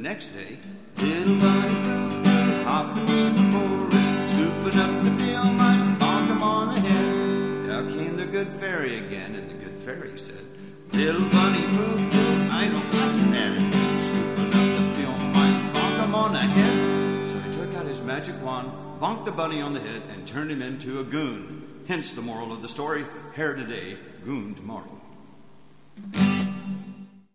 next day, little bunny Frou-Frou hopped through the forest, scooping up the field mice, bonk 'em on the head. Out came the good fairy again, and the good fairy said, little bunny Frou-Frou, I don't like your attitude, scooping up the field mice, bonk 'em on the head. So he took out his magic wand, bonked the bunny on the head, and turned him into a goon. Hence the moral of the story, hare today, goon tomorrow.